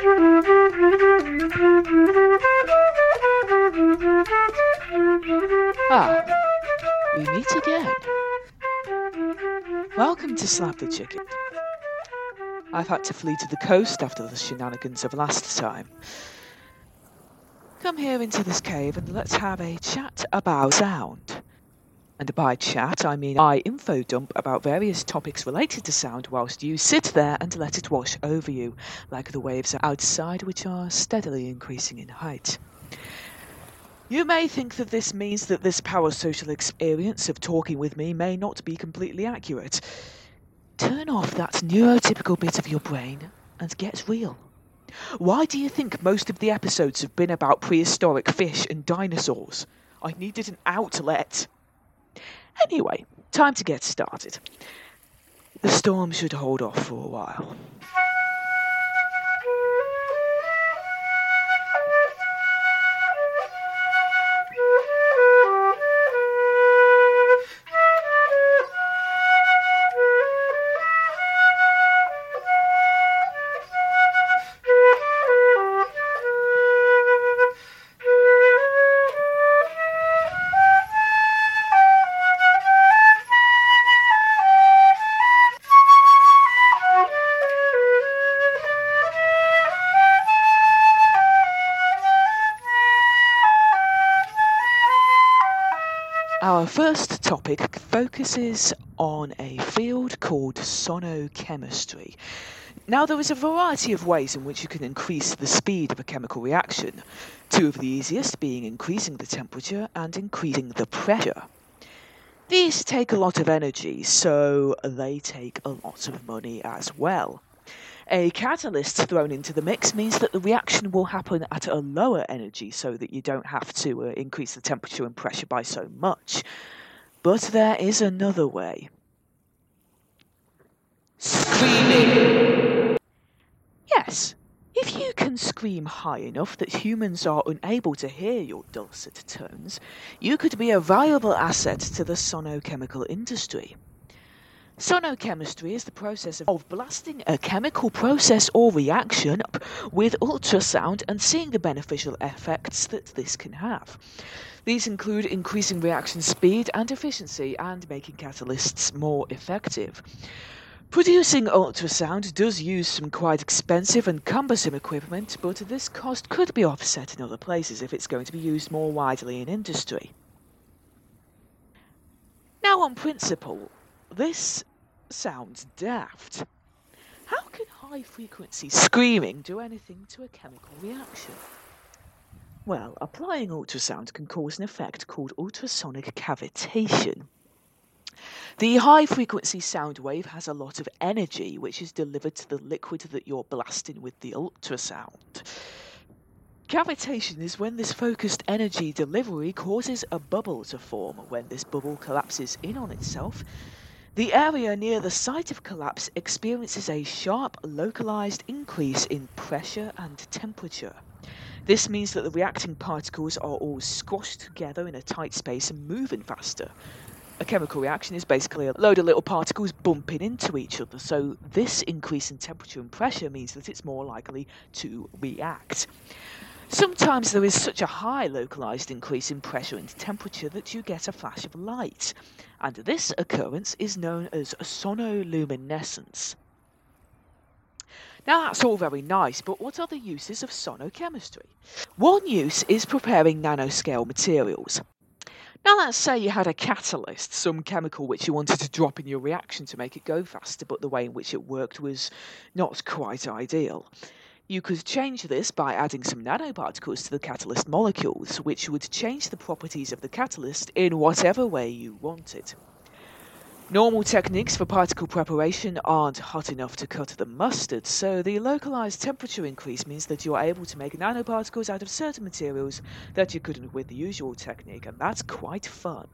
Ah, we meet again. Welcome to Slap the Chicken. I've had to flee to the coast after the shenanigans of last time. Come here into this cave and let's have a chat about sound. And by chat, I mean I info dump about various topics related to sound whilst you sit there and let it wash over you, like the waves outside which are steadily increasing in height. You may think that this means that this parasocial experience of talking with me may not be completely accurate. Turn off that neurotypical bit of your brain and get real. Why do you think most of the episodes have been about prehistoric fish and dinosaurs? I needed an outlet. Anyway, time to get started. The storm should hold off for a while. Our first topic focuses on a field called sonochemistry. Now, there is a variety of ways in which you can increase the speed of a chemical reaction, two of the easiest being increasing the temperature and increasing the pressure. These take a lot of energy, so they take a lot of money as well. A catalyst thrown into the mix means that the reaction will happen at a lower energy so that you don't have to increase the temperature and pressure by so much. But there is another way. Screaming! Yes, if you can scream high enough that humans are unable to hear your dulcet tones, you could be a valuable asset to the sonochemical industry. Sonochemistry is the process of blasting a chemical process or reaction up with ultrasound and seeing the beneficial effects that this can have. These include increasing reaction speed and efficiency and making catalysts more effective. Producing ultrasound does use some quite expensive and cumbersome equipment, but this cost could be offset in other places if it's going to be used more widely in industry. Now, on principle, this sounds daft. How can high-frequency screaming do anything to a chemical reaction? Well, applying ultrasound can cause an effect called ultrasonic cavitation. The high-frequency sound wave has a lot of energy, which is delivered to the liquid that you're blasting with the ultrasound. Cavitation is when this focused energy delivery causes a bubble to form. When this bubble collapses in on itself, the area near the site of collapse experiences a sharp, localized increase in pressure and temperature. This means that the reacting particles are all squashed together in a tight space and moving faster. A chemical reaction is basically a load of little particles bumping into each other, so this increase in temperature and pressure means that it's more likely to react. Sometimes there is such a high localized increase in pressure and temperature that you get a flash of light, and this occurrence is known as sonoluminescence. Now, that's all very nice, but what are the uses of sonochemistry? One use is preparing nanoscale materials. Now, let's say you had a catalyst, some chemical which you wanted to drop in your reaction to make it go faster, but the way in which it worked was not quite ideal. You could change this by adding some nanoparticles to the catalyst molecules, which would change the properties of the catalyst in whatever way you wanted. Normal techniques for particle preparation aren't hot enough to cut the mustard, so the localized temperature increase means that you're able to make nanoparticles out of certain materials that you couldn't with the usual technique, and that's quite fun.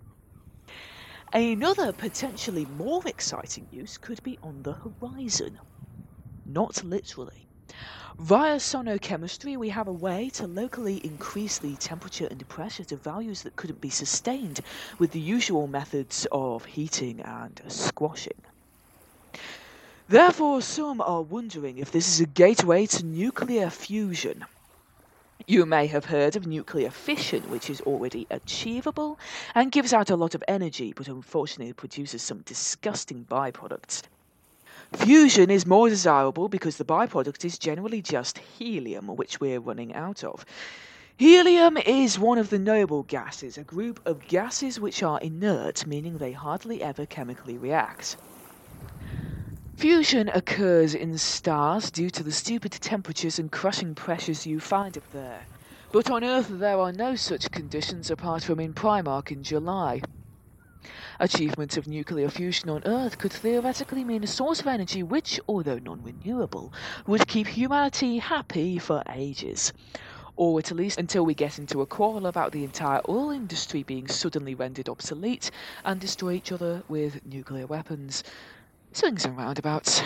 Another potentially more exciting use could be on the horizon. Not literally. Via sonochemistry, we have a way to locally increase the temperature and pressure to values that couldn't be sustained with the usual methods of heating and squashing. Therefore, some are wondering if this is a gateway to nuclear fusion. You may have heard of nuclear fission, which is already achievable and gives out a lot of energy, but unfortunately produces some disgusting byproducts. Fusion is more desirable because the byproduct is generally just helium, which we're running out of. Helium is one of the noble gases, a group of gases which are inert, meaning they hardly ever chemically react. Fusion occurs in stars due to the stupid temperatures and crushing pressures you find up there. But on Earth there are no such conditions apart from in Primarch in July. Achievement of nuclear fusion on Earth could theoretically mean a source of energy which, although non-renewable, would keep humanity happy for ages. Or at least until we get into a quarrel about the entire oil industry being suddenly rendered obsolete and destroy each other with nuclear weapons. Swings and roundabouts.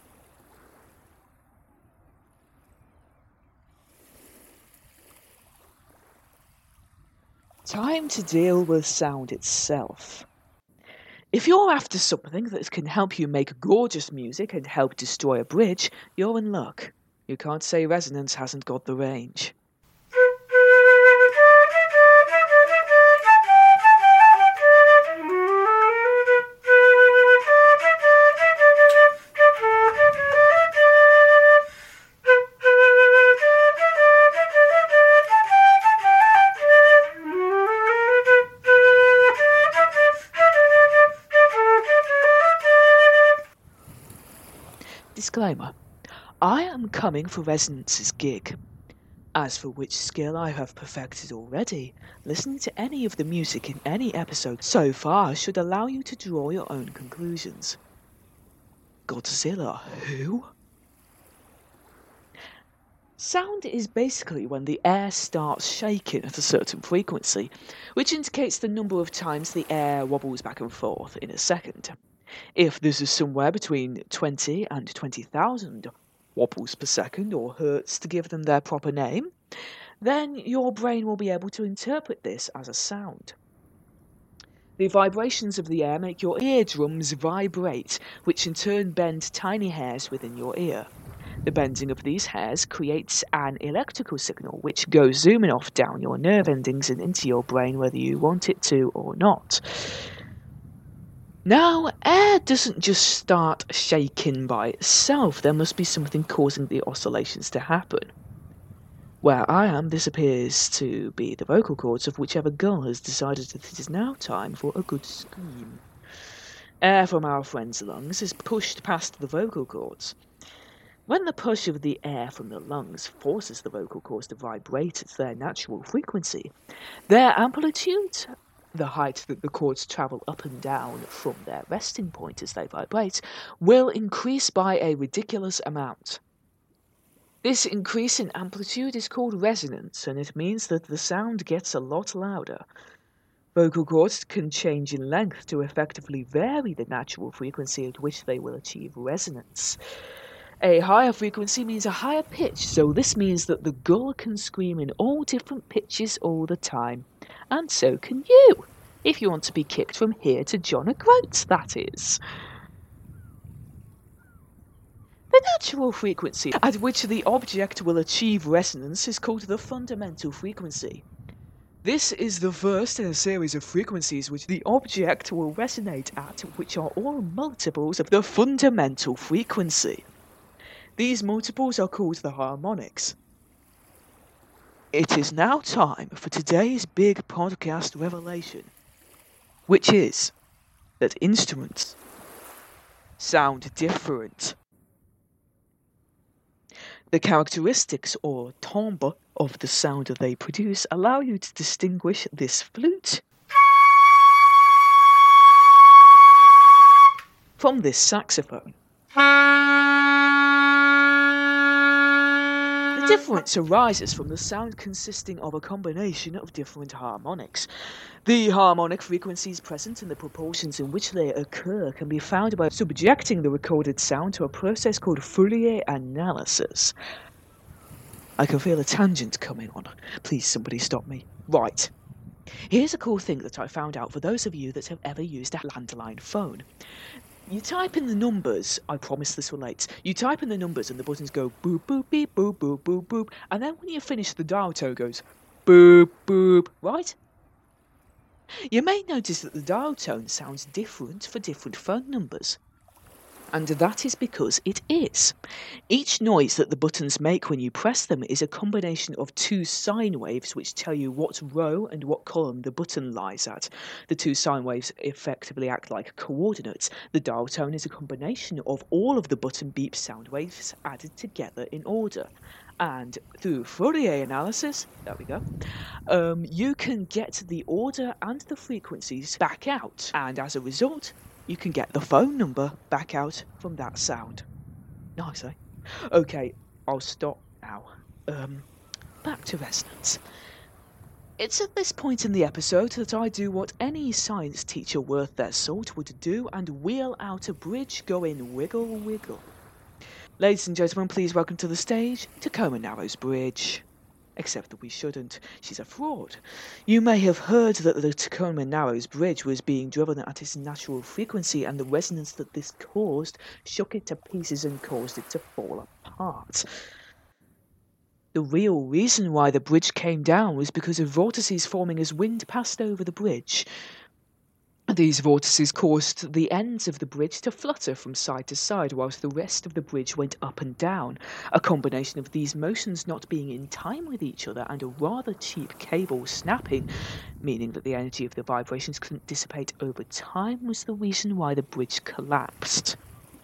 Time to deal with sound itself. If you're after something that can help you make gorgeous music and help destroy a bridge, you're in luck. You can't say resonance hasn't got the range. Disclaimer. I am coming for Resonance's gig. As for which skill I have perfected already, listening to any of the music in any episode so far should allow you to draw your own conclusions. Godzilla who? Sound is basically when the air starts shaking at a certain frequency, which indicates the number of times the air wobbles back and forth in a second. If this is somewhere between 20 and 20,000 wobbles per second, or hertz to give them their proper name, then your brain will be able to interpret this as a sound. The vibrations of the air make your eardrums vibrate, which in turn bend tiny hairs within your ear. The bending of these hairs creates an electrical signal which goes zooming off down your nerve endings and into your brain whether you want it to or not. Now, air doesn't just start shaking by itself. There must be something causing the oscillations to happen. Where I am, this appears to be the vocal cords of whichever girl has decided that it is now time for a good scream. Air from our friend's lungs is pushed past the vocal cords. When the push of the air from the lungs forces the vocal cords to vibrate at their natural frequency, their amplitude, the height that the cords travel up and down from their resting point as they vibrate, will increase by a ridiculous amount. This increase in amplitude is called resonance, and it means that the sound gets a lot louder. Vocal cords can change in length to effectively vary the natural frequency at which they will achieve resonance. A higher frequency means a higher pitch, so this means that the gull can scream in all different pitches all the time. And so can you, if you want to be kicked from here to John O'Groats, that is. The natural frequency at which the object will achieve resonance is called the fundamental frequency. This is the first in a series of frequencies which the object will resonate at, which are all multiples of the fundamental frequency. These multiples are called the harmonics. It is now time for today's big podcast revelation, which is that instruments sound different. The characteristics or timbre of the sound that they produce allow you to distinguish this flute from this saxophone. The difference arises from the sound consisting of a combination of different harmonics. The harmonic frequencies present and the proportions in which they occur can be found by subjecting the recorded sound to a process called Fourier analysis. I can feel a tangent coming on. Please, somebody stop me. Right. Here's a cool thing that I found out for those of you that have ever used a landline phone. You type in the numbers, I promise this relates. You type in the numbers and the buttons go boop, boop, beep, boop, boop, boop, boop. And then when you finish, the dial tone goes boop, boop, right? You may notice that the dial tone sounds different for different phone numbers. And that is because it is. Each noise that the buttons make when you press them is a combination of two sine waves which tell you what row and what column the button lies at. The two sine waves effectively act like coordinates. The dial tone is a combination of all of the button beep sound waves added together in order. And through Fourier analysis, there we go, you can get the order and the frequencies back out. And as a result, you can get the phone number back out from that sound. Nice, eh? Okay, I'll stop now. Back to resonance. It's at this point in the episode that I do what any science teacher worth their salt would do and wheel out a bridge going wiggle wiggle. Ladies and gentlemen, please welcome to the stage Tacoma Narrows Bridge. Except that we shouldn't. She's a fraud. You may have heard that the Tacoma Narrows Bridge was being driven at its natural frequency, and the resonance that this caused shook it to pieces and caused it to fall apart. The real reason why the bridge came down was because of vortices forming as wind passed over the bridge. These vortices caused the ends of the bridge to flutter from side to side whilst the rest of the bridge went up and down. A combination of these motions not being in time with each other and a rather cheap cable snapping, meaning that the energy of the vibrations couldn't dissipate over time, was the reason why the bridge collapsed.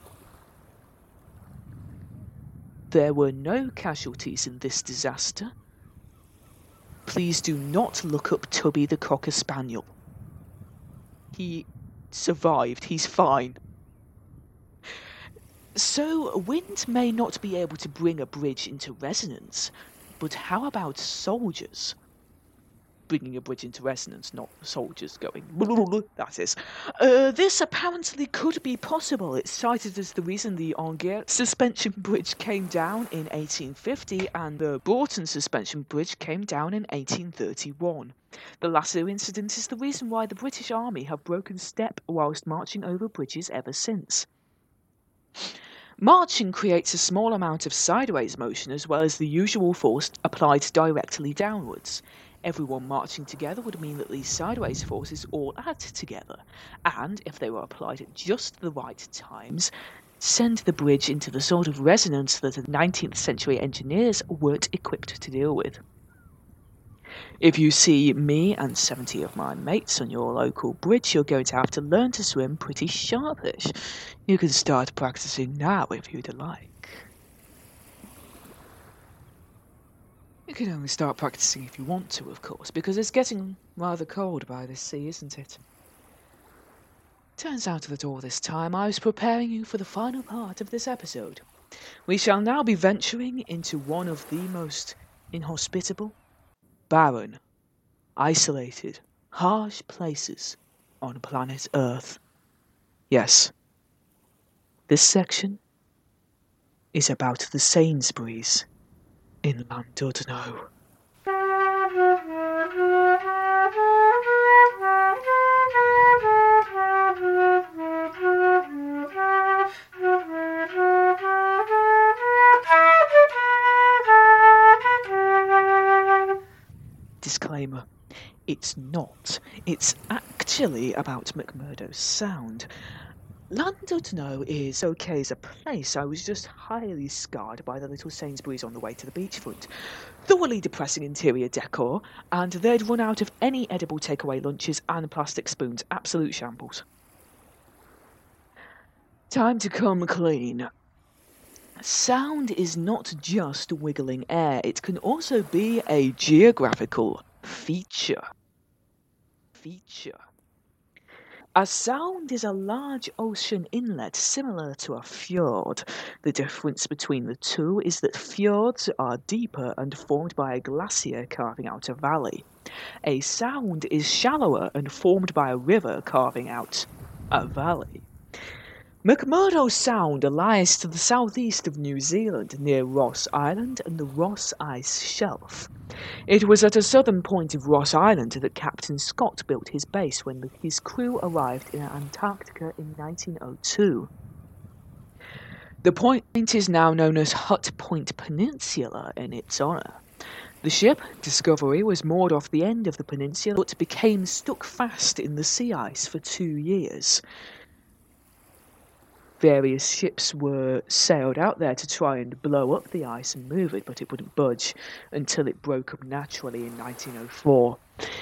There were no casualties in this disaster. Please do not look up Tubby the Cocker Spaniel. He survived. He's fine. So, wind may not be able to bring a bridge into resonance, but how about soldiers? Bringing a bridge into resonance, not soldiers going, that is. This apparently could be possible. It's cited as the reason the Angers suspension bridge came down in 1850 and the Broughton suspension bridge came down in 1831. The latter incident is the reason why the British Army have broken step whilst marching over bridges ever since. Marching creates a small amount of sideways motion as well as the usual force applied directly downwards. Everyone marching together would mean that these sideways forces all add together, and if they were applied at just the right times, send the bridge into the sort of resonance that the 19th century engineers weren't equipped to deal with. If you see me and 70 of my mates on your local bridge, you're going to have to learn to swim pretty sharpish. You can start practicing now if you'd like. You can only start practicing if you want to, of course, because it's getting rather cold by this sea, isn't it? Turns out that all this time I was preparing you for the final part of this episode. We shall now be venturing into one of the most inhospitable, barren, isolated, harsh places on planet Earth. Yes, this section is about the Sainsbury's in Llandudno. Disclaimer. It's not. It's actually about McMurdo Sound. Llandudno is okay as a place. I was just highly scarred by the little Sainsbury's on the way to the beachfront. Thoroughly depressing interior decor, and they'd run out of any edible takeaway lunches and plastic spoons. Absolute shambles. Time to come clean. Sound is not just wiggling air, it can also be a geographical feature. A sound is a large ocean inlet similar to a fjord. The difference between the two is that fjords are deeper and formed by a glacier carving out a valley. A sound is shallower and formed by a river carving out a valley. McMurdo Sound lies to the southeast of New Zealand, near Ross Island and the Ross Ice Shelf. It was at a southern point of Ross Island that Captain Scott built his base when his crew arrived in Antarctica in 1902. The point is now known as Hut Point Peninsula in its honour. The ship, Discovery, was moored off the end of the peninsula but became stuck fast in the sea ice for 2 years. Various ships were sailed out there to try and blow up the ice and move it, but it wouldn't budge until it broke up naturally in 1904.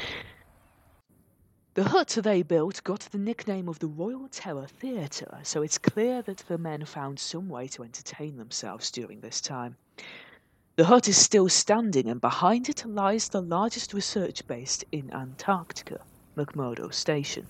The hut they built got the nickname of the Royal Terror Theatre, so it's clear that the men found some way to entertain themselves during this time. The hut is still standing, and behind it lies the largest research base in Antarctica, McMurdo Station.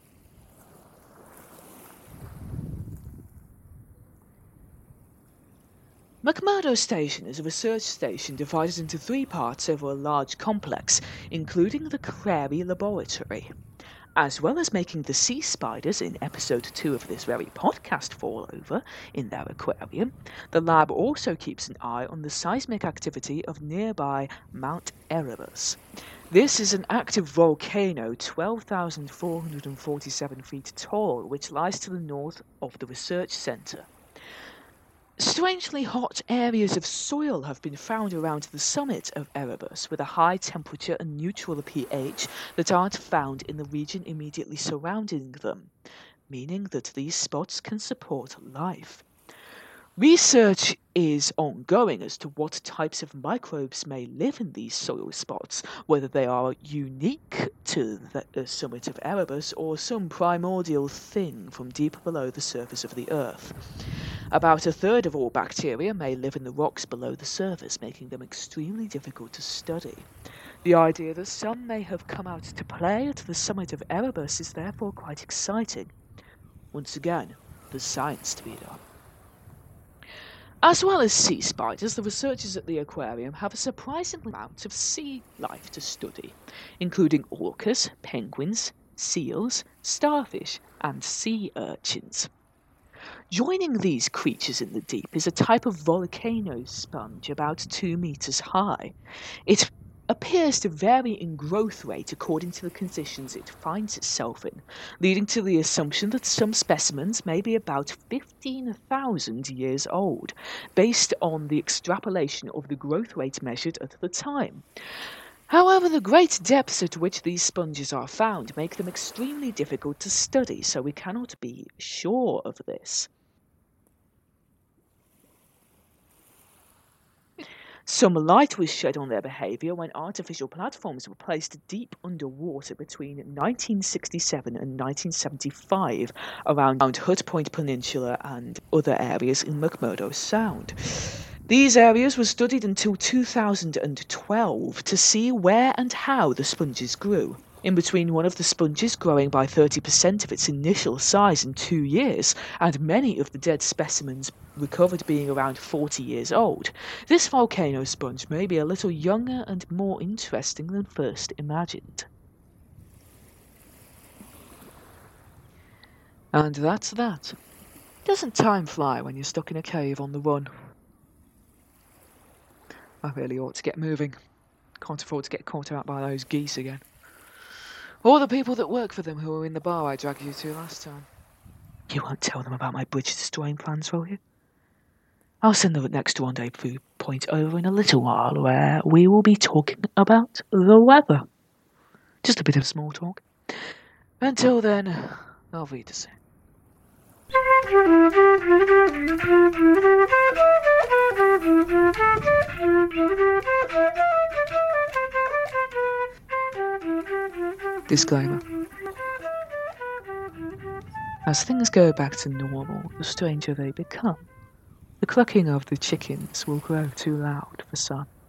McMurdo Station is a research station divided into 3 parts over a large complex, including the Clary Laboratory. As well as making the sea spiders in episode 2 of this very podcast fall over in their aquarium, the lab also keeps an eye on the seismic activity of nearby Mount Erebus. This is an active volcano 12,447 feet tall, which lies to the north of the research centre. Strangely hot areas of soil have been found around the summit of Erebus with a high temperature and neutral pH that aren't found in the region immediately surrounding them, meaning that these spots can support life. Research is ongoing as to what types of microbes may live in these soil spots, whether they are unique to the summit of Erebus or some primordial thing from deep below the surface of the Earth. About a third of all bacteria may live in the rocks below the surface, making them extremely difficult to study. The idea that some may have come out to play at the summit of Erebus is therefore quite exciting. Once again, there's science to be done. As well as sea spiders, the researchers at the aquarium have a surprising amount of sea life to study, including orcas, penguins, seals, starfish, and sea urchins. Joining these creatures in the deep is a type of volcano sponge about 2 meters high. It appears to vary in growth rate according to the conditions it finds itself in, leading to the assumption that some specimens may be about 15,000 years old, based on the extrapolation of the growth rate measured at the time. However, the great depths at which these sponges are found make them extremely difficult to study, so we cannot be sure of this. Some light was shed on their behaviour when artificial platforms were placed deep underwater between 1967 and 1975 around Hut Point Peninsula and other areas in McMurdo Sound. These areas were studied until 2012 to see where and how the sponges grew. In between one of the sponges growing by 30% of its initial size in 2 years, and many of the dead specimens recovered being around 40 years old, this volcano sponge may be a little younger and more interesting than first imagined. And that's that. Doesn't time fly when you're stuck in a cave on the run? I really ought to get moving. Can't afford to get caught out by those geese again. Or the people that work for them who were in the bar I dragged you to last time. You won't tell them about my bridge-destroying plans, will you? I'll send the next rendezvous point over in a little while where we will be talking about the weather. Just a bit of small talk. Until then, auf Wiedersehen. Disclaimer. As things go back to normal, the stranger they become. The clucking of the chickens will grow too loud for some.